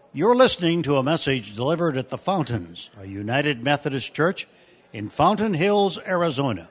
You're listening to a message delivered at the Fountains, a United Methodist Church in Fountain Hills, Arizona.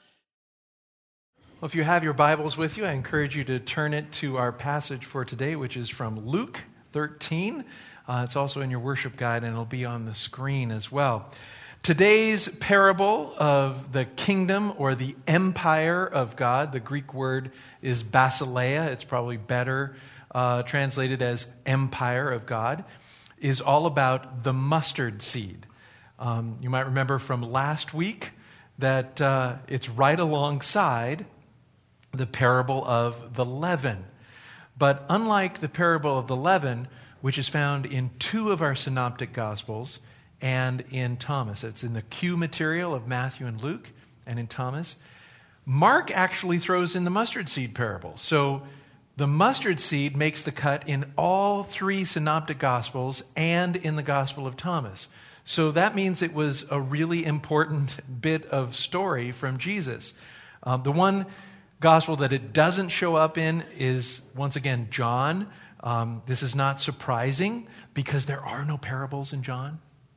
Well, if you have your Bibles with you, I encourage you to turn it to our passage for today, which is from Luke 13. It's also in your worship guide, and it'll be on the screen as well. Today's parable of the kingdom or the empire of God, the Greek word is basileia. It's probably better translated as empire of God, is all about the mustard seed. You might remember from last week that it's right alongside the parable of the leaven. But unlike the parable of the leaven, which is found in two of our synoptic gospels and in Thomas, it's in the Q material of Matthew and Luke and in Thomas, Mark actually throws in the mustard seed parable. So the mustard seed makes the cut in all three synoptic gospels and in the Gospel of Thomas. So that means it was a really important bit of story from Jesus. The one gospel that it doesn't show up in is, once again, John. This is not surprising because there are no parables in John.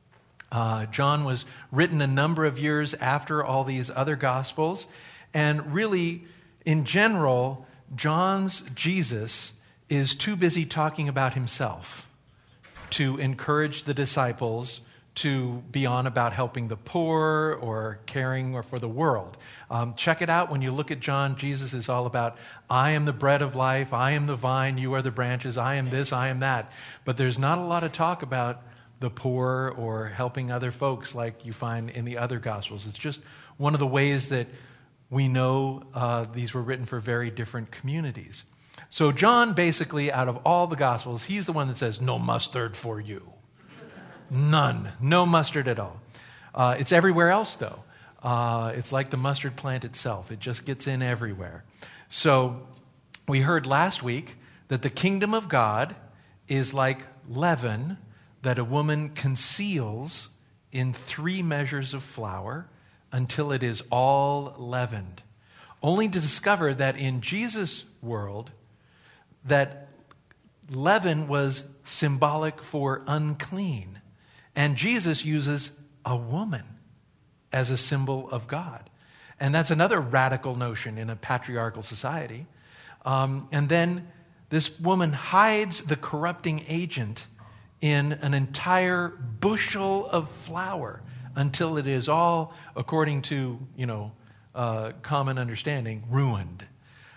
John was written a number of years after all these other gospels. And really, in general, John's Jesus is too busy talking about himself to encourage the disciples to be on about helping the poor or caring or for the world. Check it out when you look at John. Jesus is all about, I am the bread of life, I am the vine, you are the branches, I am this, I am that. But there's not a lot of talk about the poor or helping other folks like you find in the other Gospels. It's just one of the ways that we know these were written for very different communities. So John, basically, out of all the Gospels, he's the one that says, no mustard for you. None. No mustard at all. It's everywhere else, though. It's like the mustard plant itself. It just gets in everywhere. So we heard last week that the kingdom of God is like leaven that a woman conceals in 3 measures of flour until it is all leavened, only to discover that in Jesus' world, that leaven was symbolic for unclean. And Jesus uses a woman as a symbol of God. And that's another radical notion in a patriarchal society. And then this woman hides the corrupting agent in an entire bushel of flour until it is all, according to, common understanding, ruined.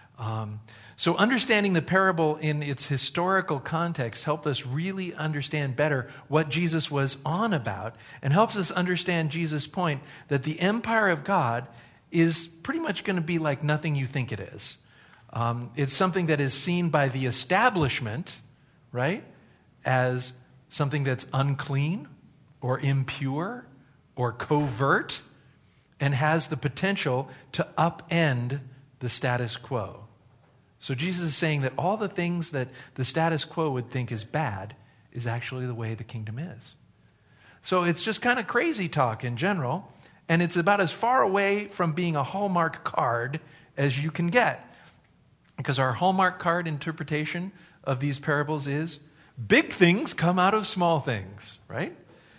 So understanding the parable in its historical context helped us really understand better what Jesus was on about, and helps us understand Jesus' point that the empire of God is pretty much going to be like nothing you think it is. It's something that is seen by the establishment, right, as something that's unclean or impure or covert, and has the potential to upend the status quo. So Jesus is saying that all the things that the status quo would think is bad is actually the way the kingdom is. So it's just kind of crazy talk in general, and it's about as far away from being a Hallmark card as you can get. Because our Hallmark card interpretation of these parables is, big things come out of small things, right?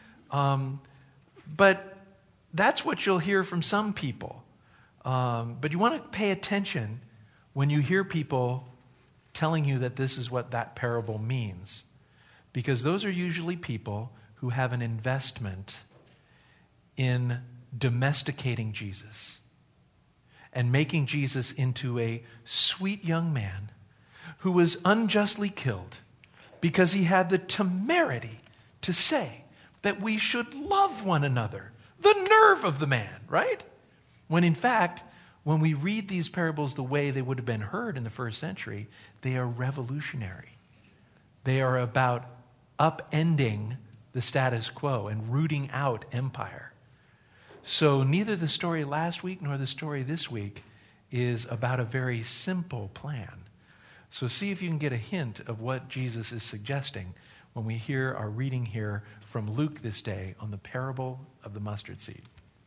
But that's what you'll hear from some people. But you want to pay attention when you hear people telling you that this is what that parable means. Because those are usually people who have an investment in domesticating Jesus and making Jesus into a sweet young man who was unjustly killed because he had the temerity to say that we should love one another. The nerve of the man, right? When in fact, when we read these parables the way they would have been heard in the first century, they are revolutionary. They are about upending the status quo and rooting out empire. So neither the story last week nor the story this week is about a very simple plan. So see if you can get a hint of what Jesus is suggesting when we hear our reading here from Luke this day on the parable of the mustard seed.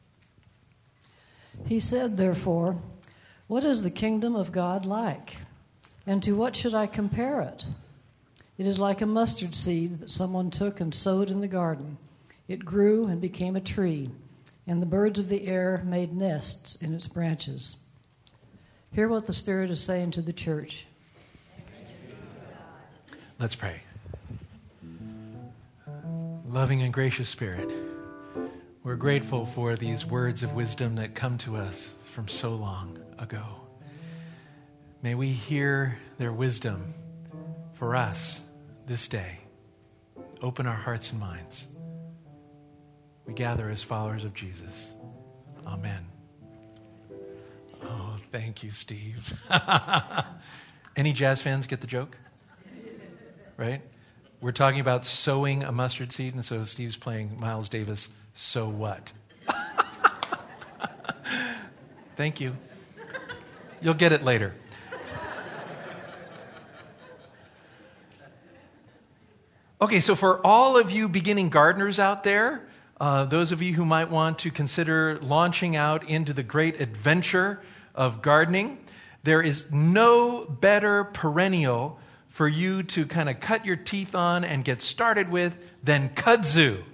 He said, therefore, what is the kingdom of God like? And to what should I compare it? It is like a mustard seed that someone took and sowed in the garden. It grew and became a tree, and the birds of the air made nests in its branches. Hear what the Spirit is saying to the church. Let's pray. Loving and gracious Spirit, we're grateful for these words of wisdom that come to us from so long ago. May we hear their wisdom for us this day. Open our hearts and minds. We gather as followers of Jesus. Amen. Oh, thank you, Steve. Any jazz fans get the joke? Right? We're talking about sowing a mustard seed, and so Steve's playing Miles Davis, So What? Thank you. You'll get it later. Okay, so for all of you beginning gardeners out there, those of you who might want to consider launching out into the great adventure of gardening, there is no better perennial for you to kind of cut your teeth on and get started with than kudzu.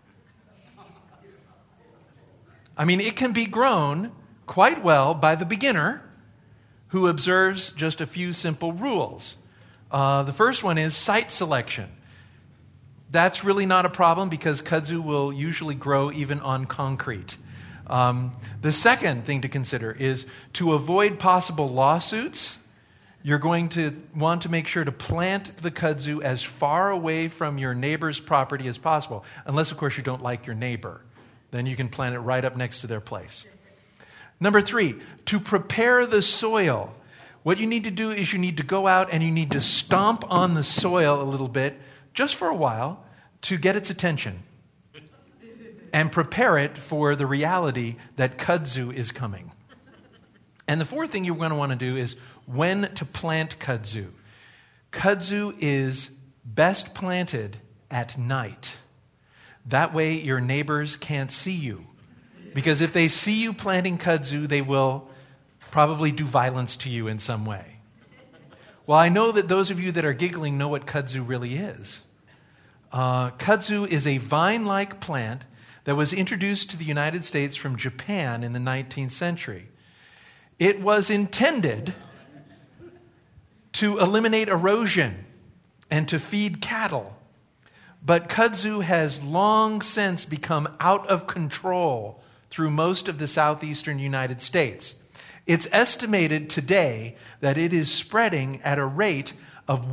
I mean, it can be grown quite well by the beginner who observes just a few simple rules. The first one is site selection. That's really not a problem because kudzu will usually grow even on concrete. The second thing to consider is to avoid possible lawsuits. You're going to want to make sure to plant the kudzu as far away from your neighbor's property as possible, unless, of course, you don't like your neighbor. Then you can plant it right up next to their place. Number 3, to prepare the soil. What you need to do is you need to go out and you need to stomp on the soil a little bit, just for a while, to get its attention and prepare it for the reality that kudzu is coming. And the fourth thing you're going to want to do is when to plant kudzu. Kudzu is best planted at night. That way your neighbors can't see you. Because if they see you planting kudzu, they will probably do violence to you in some way. Well, I know that those of you that are giggling know what kudzu really is. Kudzu is a vine-like plant that was introduced to the United States from Japan in the 19th century. It was intended to eliminate erosion and to feed cattle. But kudzu has long since become out of control through most of the southeastern United States. It's estimated today that it is spreading at a rate of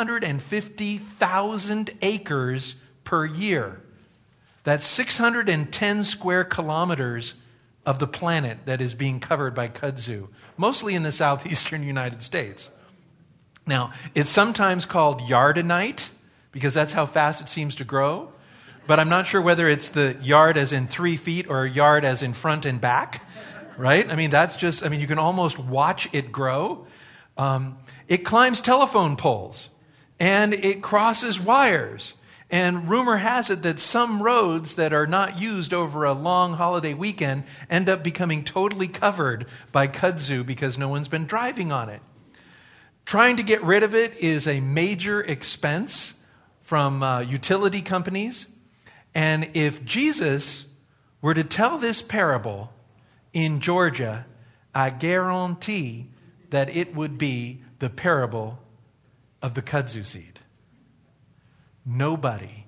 150,000 acres per year. That's 610 square kilometers of the planet that is being covered by kudzu, mostly in the southeastern United States. Now, it's sometimes called yardinite, because that's how fast it seems to grow. But I'm not sure whether it's the yard as in 3 feet or yard as in front and back, right? I mean, you can almost watch it grow. It climbs telephone poles, and it crosses wires. And rumor has it that some roads that are not used over a long holiday weekend end up becoming totally covered by kudzu because no one's been driving on it. Trying to get rid of it is a major expense from utility companies. And if Jesus were to tell this parable in Georgia, I guarantee that it would be the parable of the kudzu seed. Nobody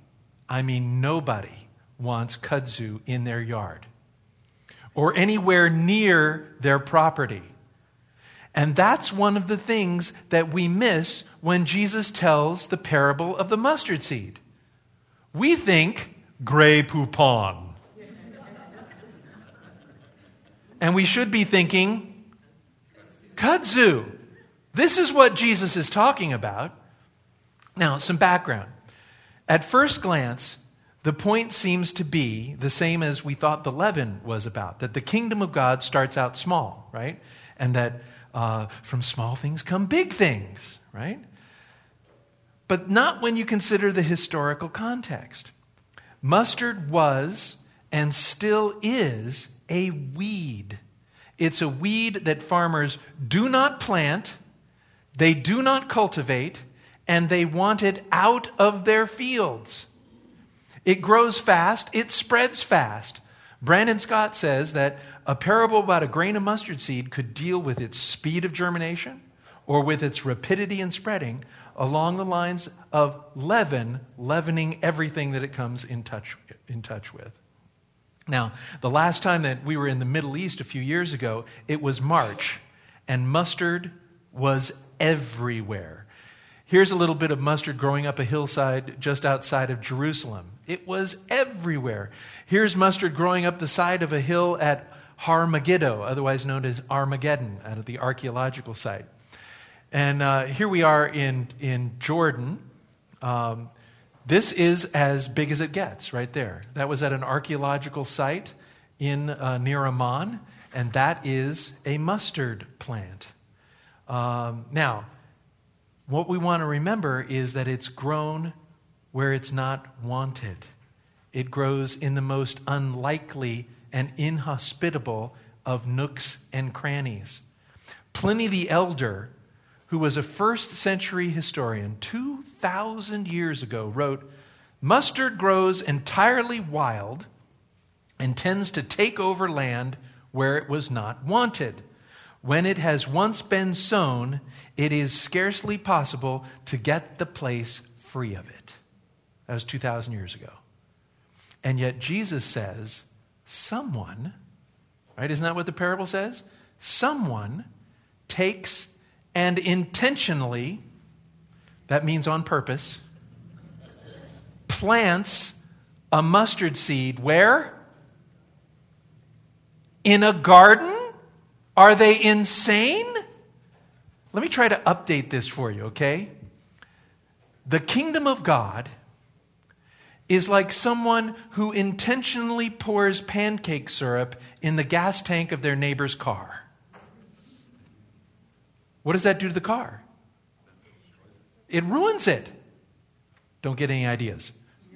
wants kudzu in their yard or anywhere near their property. And that's one of the things that we miss when Jesus tells the parable of the mustard seed. We think Grey Poupon. And we should be thinking kudzu. This is what Jesus is talking about. Now, some background. At first glance, the point seems to be the same as we thought the leaven was about, that the kingdom of God starts out small, right? And that from small things come big things, right? But not when you consider the historical context. Mustard was and still is a weed. It's a weed that farmers do not plant, they do not cultivate, and they want it out of their fields. It grows fast, it spreads fast. Brandon Scott says that a parable about a grain of mustard seed could deal with its speed of germination or with its rapidity in spreading along the lines of leavening everything that it comes in touch with. Now, the last time that we were in the Middle East a few years ago, it was March, and mustard was everywhere. Here's a little bit of mustard growing up a hillside just outside of Jerusalem. It was everywhere. Here's mustard growing up the side of a hill at Har Megiddo, otherwise known as Armageddon, at the archaeological site. And here we are in Jordan. This is as big as it gets right there. That was at an archaeological site near Amman, and that is a mustard plant. Now, what we want to remember is that it's grown where it's not wanted. It grows in the most unlikely and inhospitable of nooks and crannies. Pliny the Elder, who was a first century historian 2,000 years ago, wrote, "Mustard grows entirely wild and tends to take over land where it was not wanted. When it has once been sown, it is scarcely possible to get the place free of it." That was 2,000 years ago. And yet Jesus says, someone, right? Isn't that what the parable says? Someone takes and intentionally, that means on purpose, plants a mustard seed where? In a garden? Are they insane? Let me try to update this for you, okay? The kingdom of God is like someone who intentionally pours pancake syrup in the gas tank of their neighbor's car. What does that do to the car? It ruins it. Don't get any ideas.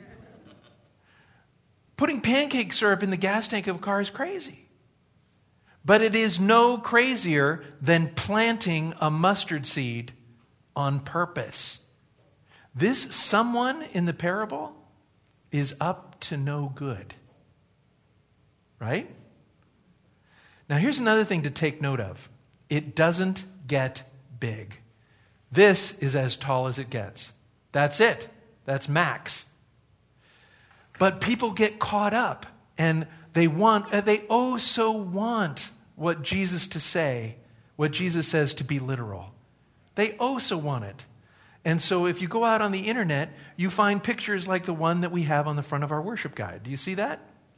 Putting pancake syrup in the gas tank of a car is crazy. But it is no crazier than planting a mustard seed on purpose. This someone in the parable is up to no good. Right? Now here's another thing to take note of. It doesn't get big. This is as tall as it gets. That's it. That's max. But people get caught up and they oh so want what Jesus to say, what Jesus says to be literal. They oh so want it. And so if you go out on the internet, you find pictures like the one that we have on the front of our worship guide. Do you see that?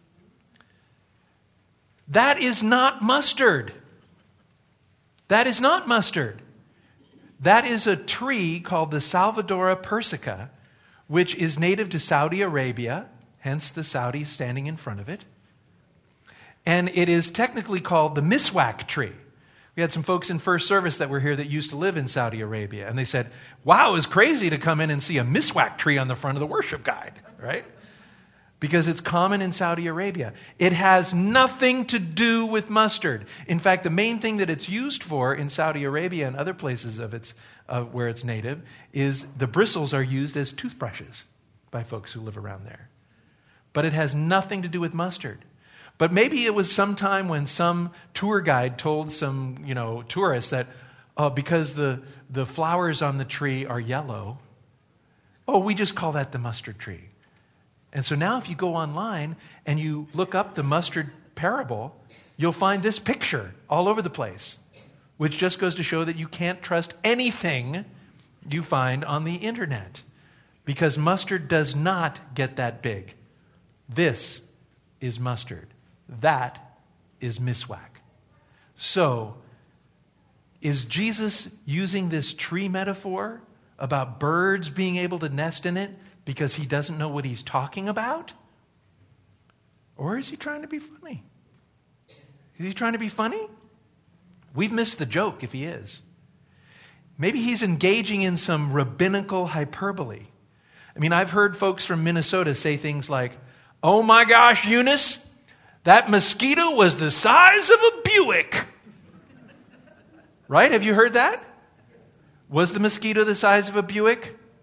That is not mustard. That is not mustard. That is a tree called the Salvadora persica, which is native to Saudi Arabia, hence the Saudis standing in front of it. And it is technically called the miswak tree. We had some folks in first service that were here that used to live in Saudi Arabia. And they said, wow, it was crazy to come in and see a miswak tree on the front of the worship guide, right? Because it's common in Saudi Arabia. It has nothing to do with mustard. In fact, the main thing that it's used for in Saudi Arabia and other places where it's native is the bristles are used as toothbrushes by folks who live around there. But it has nothing to do with mustard. But maybe it was sometime when some tour guide told some, tourists that because the flowers on the tree are yellow, we just call that the mustard tree. And so now if you go online and you look up the mustard parable, you'll find this picture all over the place, which just goes to show that you can't trust anything you find on the internet because mustard does not get that big. This is mustard. That is miswak. So, is Jesus using this tree metaphor about birds being able to nest in it because he doesn't know what he's talking about? Or is he trying to be funny? Is he trying to be funny? We've missed the joke if he is. Maybe he's engaging in some rabbinical hyperbole. I mean, I've heard folks from Minnesota say things like, "Oh my gosh, Eunice, that mosquito was the size of a Buick." Right? Have you heard that? Was the mosquito the size of a Buick?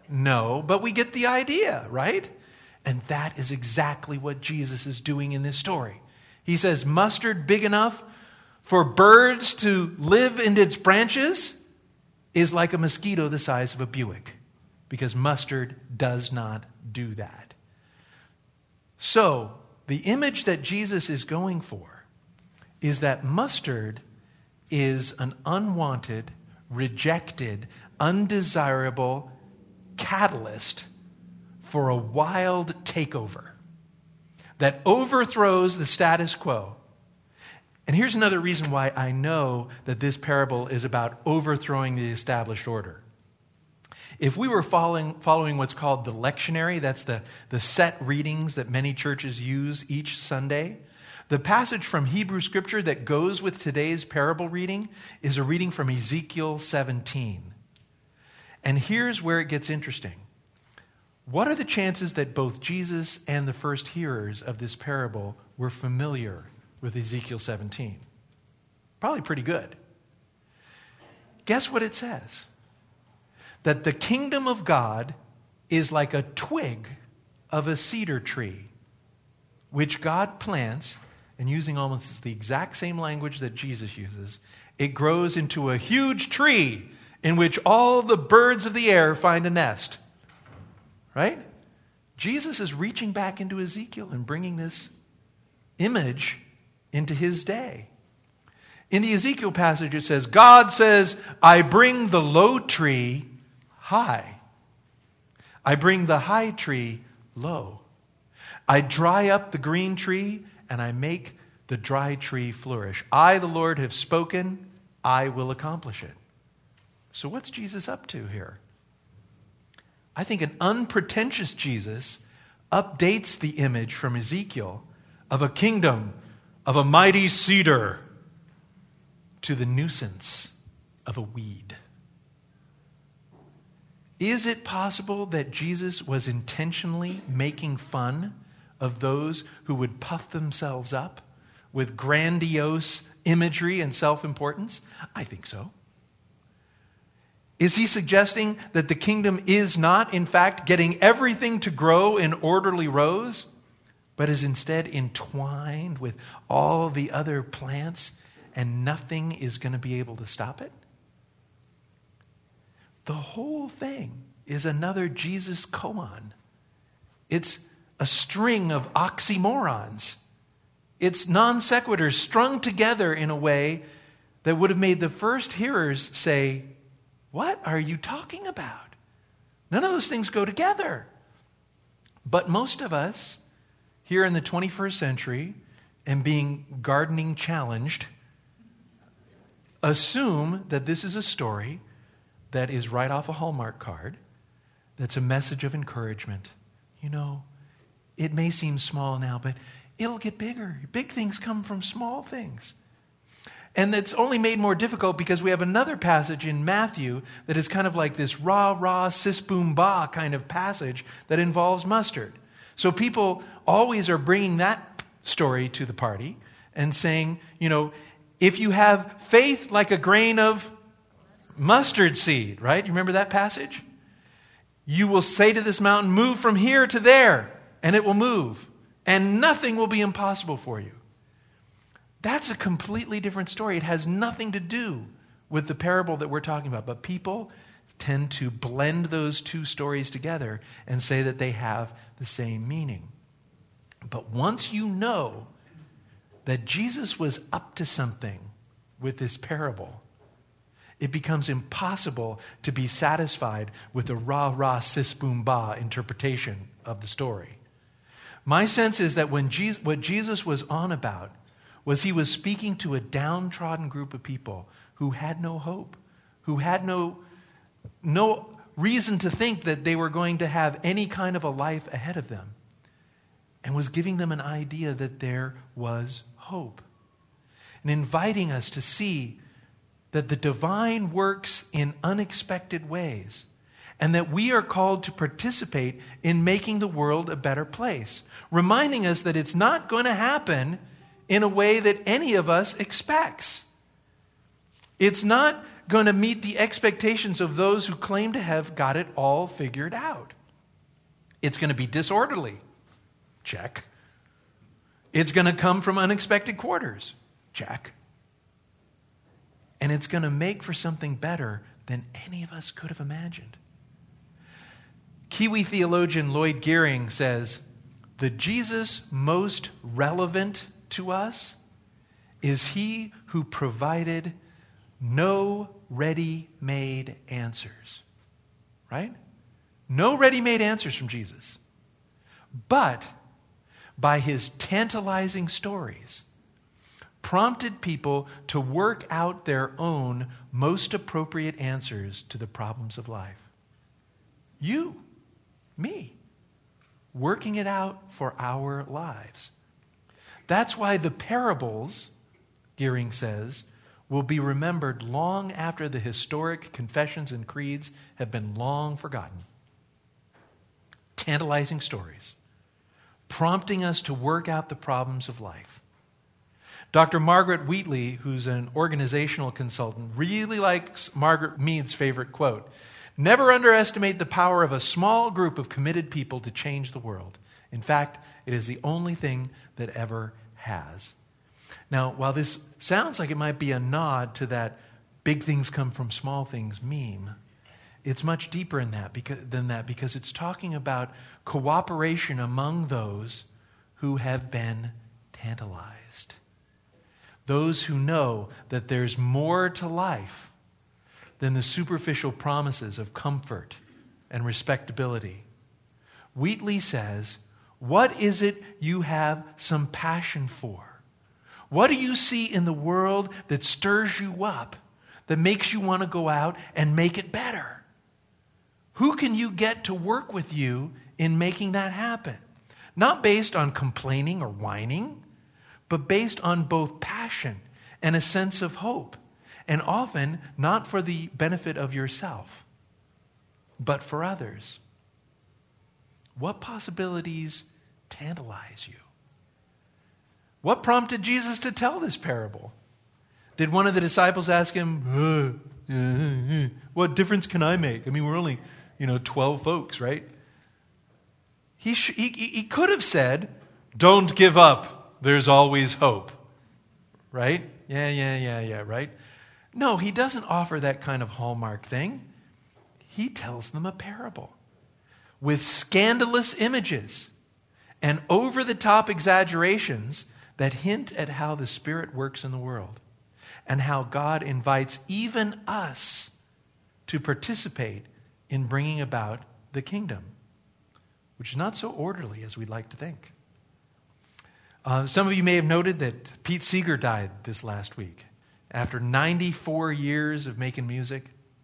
No, but we get the idea, right? And that is exactly what Jesus is doing in this story. He says, mustard big enough for birds to live in its branches is like a mosquito the size of a Buick, because mustard does not do that. So, the image that Jesus is going for is that mustard is an unwanted, rejected, undesirable catalyst for a wild takeover that overthrows the status quo. And here's another reason why I know that this parable is about overthrowing the established order. If we were following what's called the lectionary, that's the set readings that many churches use each Sunday, the passage from Hebrew Scripture that goes with today's parable reading is a reading from Ezekiel 17. And here's where it gets interesting. What are the chances that both Jesus and the first hearers of this parable were familiar with Ezekiel 17? Probably pretty good. Guess what it says? That the kingdom of God is like a twig of a cedar tree, which God plants, and using almost the exact same language that Jesus uses, it grows into a huge tree in which all the birds of the air find a nest. Right? Jesus is reaching back into Ezekiel and bringing this image into his day. In the Ezekiel passage, it says, God says, I bring the low tree high. I bring the high tree low. I dry up the green tree and I make the dry tree flourish. I, the Lord, have spoken. I will accomplish it. So what's Jesus up to here? I think an unpretentious Jesus updates the image from Ezekiel of a kingdom of a mighty cedar to the nuisance of a weed. Is it possible that Jesus was intentionally making fun of those who would puff themselves up with grandiose imagery and self-importance? I think so. Is he suggesting that the kingdom is not, in fact, getting everything to grow in orderly rows, but is instead entwined with all the other plants and nothing is going to be able to stop it? The whole thing is another Jesus koan. It's a string of oxymorons. It's non sequiturs strung together in a way that would have made the first hearers say, what are you talking about? None of those things go together. But most of us here in the 21st century and being gardening challenged assume that this is a story that is right off a Hallmark card, that's a message of encouragement. You know, it may seem small now, but it'll get bigger. Big things come from small things. And it's only made more difficult because we have another passage in Matthew that is kind of like this rah, sis, boom, bah kind of passage that involves mustard. So people always are bringing that story to the party and saying, you know, if you have faith like a grain of mustard seed, right? You remember that passage? You will say to this mountain, move from here to there, and it will move. And nothing will be impossible for you. That's a completely different story. It has nothing to do with the parable that we're talking about. But people tend to blend those two stories together and say that they have the same meaning. But once you know that Jesus was up to something with this parable, it becomes impossible to be satisfied with the rah, sis, boom, bah interpretation of the story. My sense is that what Jesus was on about was he was speaking to a downtrodden group of people who had no hope, who had no reason to think that they were going to have any kind of a life ahead of them, and was giving them an idea that there was hope, and inviting us to see that the divine works in unexpected ways, and that we are called to participate in making the world a better place, reminding us that it's not going to happen in a way that any of us expects. It's not going to meet the expectations of those who claim to have got it all figured out. It's going to be disorderly. Check. It's going to come from unexpected quarters. Check. And it's going to make for something better than any of us could have imagined. Kiwi theologian Lloyd Gearing says, the Jesus most relevant to us is he who provided no ready-made answers. Right? No ready-made answers from Jesus. But by his tantalizing stories, prompted people to work out their own most appropriate answers to the problems of life. You, me, working it out for our lives. That's why the parables, Gearing says, will be remembered long after the historic confessions and creeds have been long forgotten. Tantalizing stories, prompting us to work out the problems of life. Dr. Margaret Wheatley, who's an organizational consultant, really likes Margaret Mead's favorite quote. Never underestimate the power of a small group of committed people to change the world. In fact, it is the only thing that ever has. Now, while this sounds like it might be a nod to that big things come from small things meme, it's much deeper than that because it's talking about cooperation among those who have been tantalized. Those who know that there's more to life than the superficial promises of comfort and respectability. Wheatley says, what is it you have some passion for? What do you see in the world that stirs you up, that makes you want to go out and make it better? Who can you get to work with you in making that happen? Not based on complaining or whining, but based on both passion and a sense of hope, and often not for the benefit of yourself, but for others. What possibilities tantalize you? What prompted Jesus to tell this parable? Did one of the disciples ask him, what difference can I make? I mean, we're only, 12 folks, right? He could have said, don't give up. There's always hope. Right? Yeah, right? No, he doesn't offer that kind of hallmark thing. He tells them a parable with scandalous images and over-the-top exaggerations that hint at how the Spirit works in the world and how God invites even us to participate in bringing about the kingdom, which is not so orderly as we'd like to think. Some of you may have noted that Pete Seeger died this last week after 94 years of making music.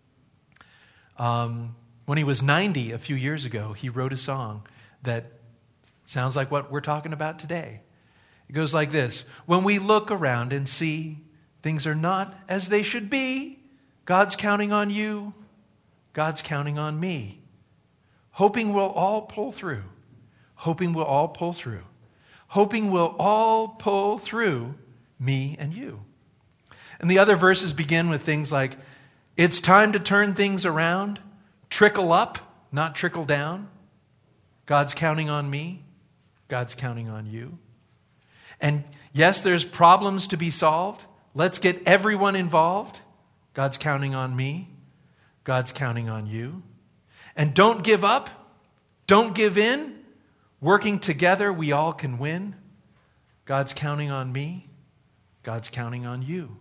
When he was 90 a few years ago, he wrote a song that sounds like what we're talking about today. It goes like this. When we look around and see things are not as they should be, God's counting on you, God's counting on me. Hoping we'll all pull through. Hoping we'll all pull through. Hoping we'll all pull through, me and you. And the other verses begin with things like, it's time to turn things around, trickle up, not trickle down. God's counting on me, God's counting on you. And yes, there's problems to be solved. Let's get everyone involved. God's counting on me, God's counting on you. And don't give up, don't give in. Working together, we all can win. God's counting on me, God's counting on you.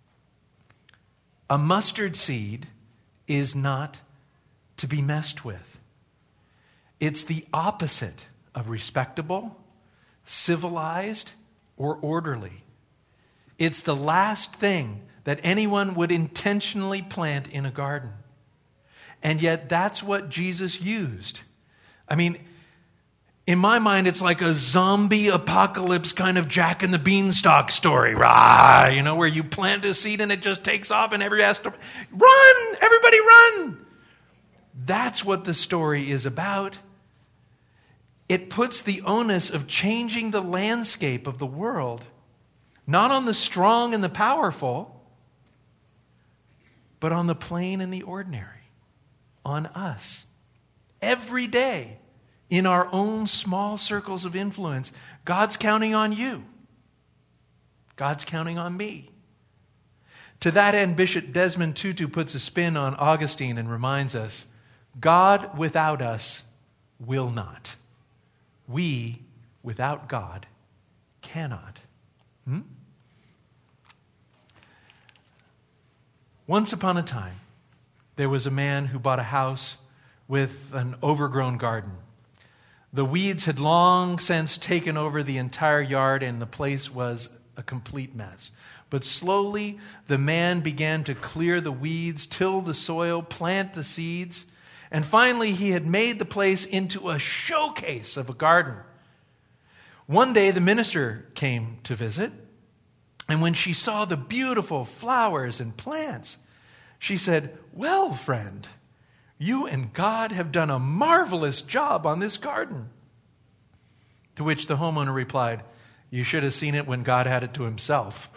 A mustard seed is not to be messed with. It's the opposite of respectable, civilized, or orderly. It's the last thing that anyone would intentionally plant in a garden. And yet that's what Jesus used. I mean, in my mind, it's like a zombie apocalypse kind of Jack and the Beanstalk story, where you plant a seed and it just takes off and everybody has to run, everybody run. That's what the story is about. It puts the onus of changing the landscape of the world, not on the strong and the powerful, but on the plain and the ordinary, on us. Every day, in our own small circles of influence, God's counting on you. God's counting on me. To that end, Bishop Desmond Tutu puts a spin on Augustine and reminds us, God without us will not. We without God cannot. Once upon a time, there was a man who bought a house with an overgrown garden. The weeds had long since taken over the entire yard, and the place was a complete mess. But slowly, the man began to clear the weeds, till the soil, plant the seeds, and finally he had made the place into a showcase of a garden. One day, the minister came to visit, and when she saw the beautiful flowers and plants, she said, "Well, friend, you and God have done a marvelous job on this garden." To which the homeowner replied, "You should have seen it when God had it to himself."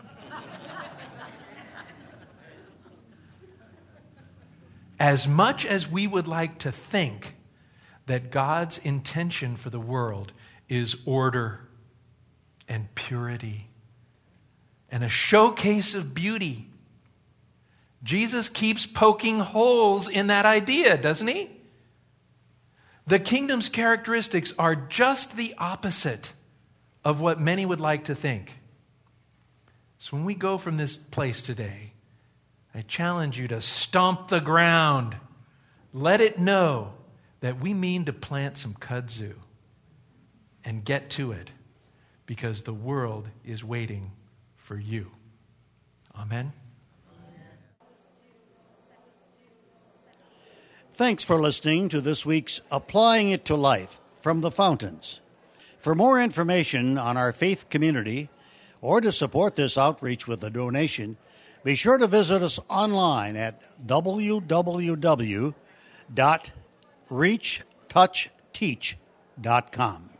As much as we would like to think that God's intention for the world is order and purity and a showcase of beauty, Jesus keeps poking holes in that idea, doesn't he? The kingdom's characteristics are just the opposite of what many would like to think. So when we go from this place today, I challenge you to stomp the ground. Let it know that we mean to plant some kudzu and get to it, because the world is waiting for you. Amen. Thanks for listening to this week's Applying It to Life from the Fountains. For more information on our faith community or to support this outreach with a donation, be sure to visit us online at www.reachtouchteach.com.